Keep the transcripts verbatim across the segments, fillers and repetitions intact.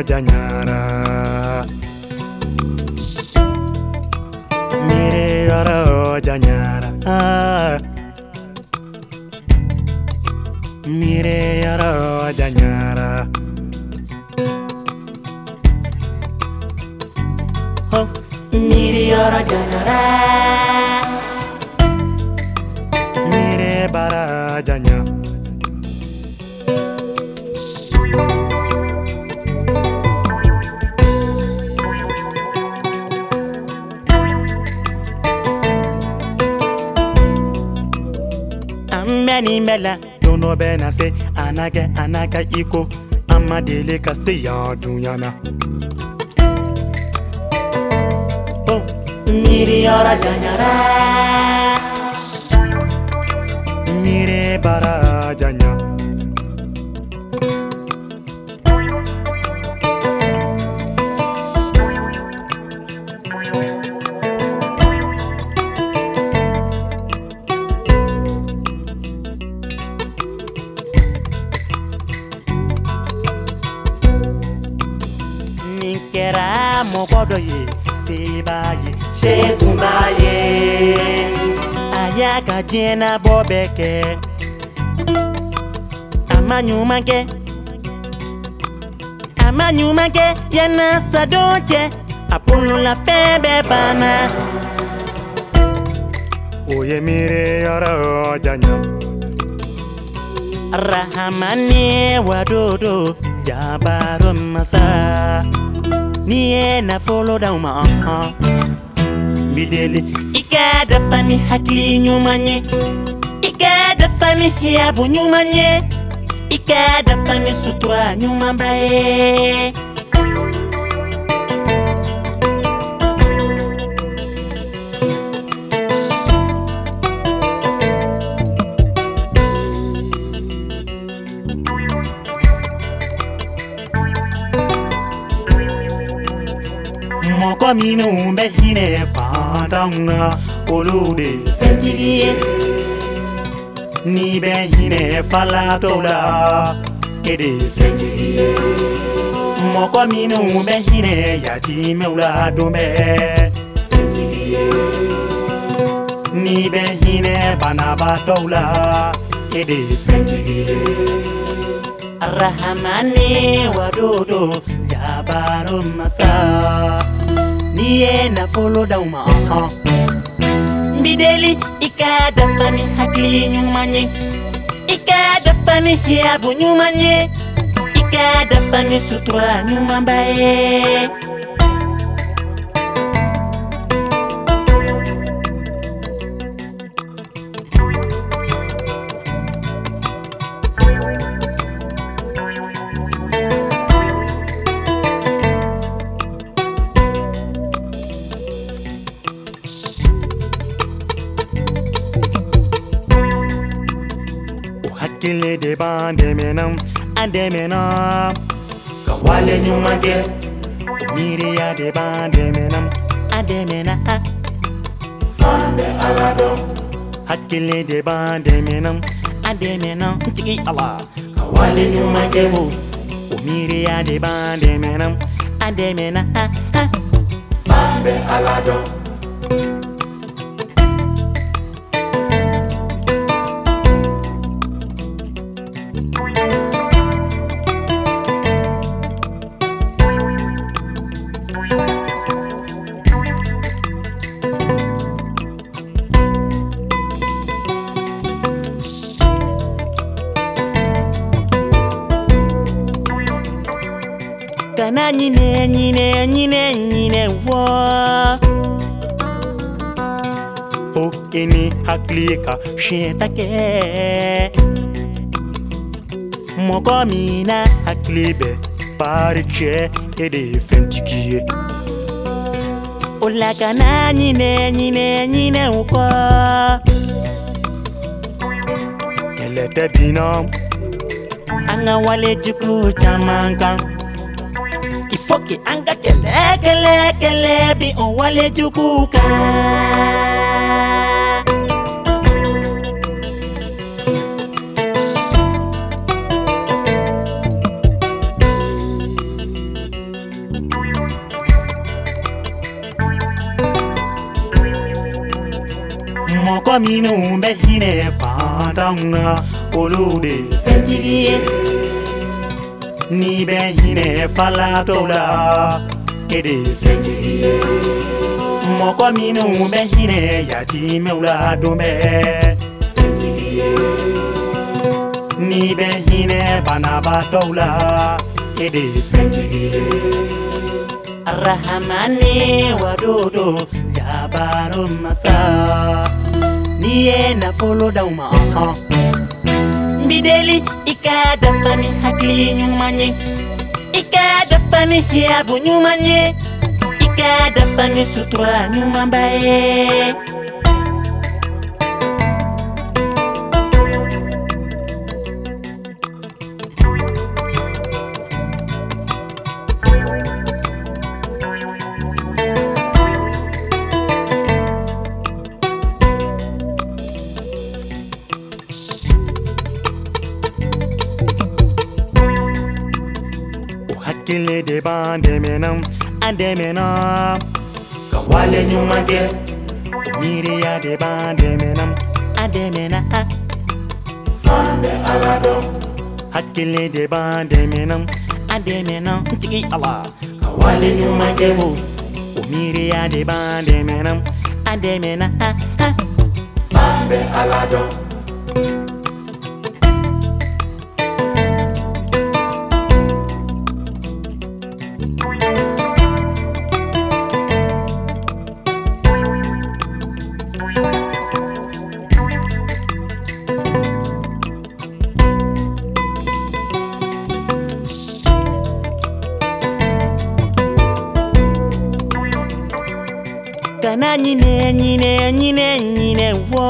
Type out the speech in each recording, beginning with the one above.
janyara Mire yara janyara Mire yara janyara Oh Mire yara janyara Mire bara janyara Many mela don't know bena say anage anaka iko amadele ka say ya dunyana Oh miri yara janyara mire bara janya Kera mokodo ye sebaye setumbaye ayaka jena bobeke amanyumake amanyumake yana sadoche apolo la febe bana oye mire yara janya rahamani wadodo jabaro masa Niye na follow down ma uh Bideli Ika da fani hakli nyumanye Ika da fani hiabu nyumanye Ika da fani sutura nyumambaye Moko minu mbe hine fantanga olude fendiye Ni be hine falatola ede fendiye Moko minu mbe hine yati meula dombe fendiye Ni be hine banabatola ede fendiye Rahamani wadodo jabaro masa Niye na follow down ma uh Bideli ika da fani hakli nyumanye Ika da fani hiabu nyumanye Ika da fani sutura nyumambaye Kile de bande menam ande menam Kawale nyumage Miri ya de bande menam ande mena Fande alado Hakile de bande menam ande menam Tiki Allah Kawale nyumage Miri ya de bande menam ande mena Fande alado Kana nyine nyine nyine nyine wo O ini haklika shitake Moko mina haklibe pariche ede fentikie Ola kana nyine nyine nyine wo Kelete binam Anga wale juku chamankan Ifoki anga kele kele kele bi on wale jukuka Moko minu be hine pandanga olude fendiye ni be hine fala tola ede fendiye Moko minu be hine yati meula dumbe fendiye ni be hine banaba tola ede fendiye Arrahamani wadodo jabaro masa niye na follow down ma Bideli ikada fani hakli nyumanye ikada fani hiabu nyumanye ikada fani sutura nyumambaye Kile de bande menam ande menam Kawale nyumage Miri ya de bande menam ande menam Fande alado Hakile de bande menam ande menam Tiki Allah Kawale nyumage Miri ya de bande menam ande menam Fande alado Kana nyine nyine nyine nyine wo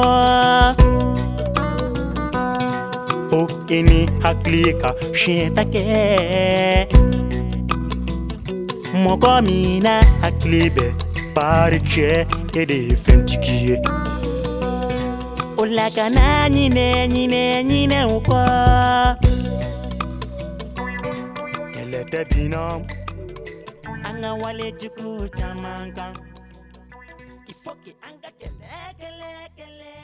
Fo ini haklika shintake Moko mina haklibe pariche ede fentikie Ola kana nyine nyine nyine uko Kelete binom Anga wale juku chamanga Ifoki anga kele kele kele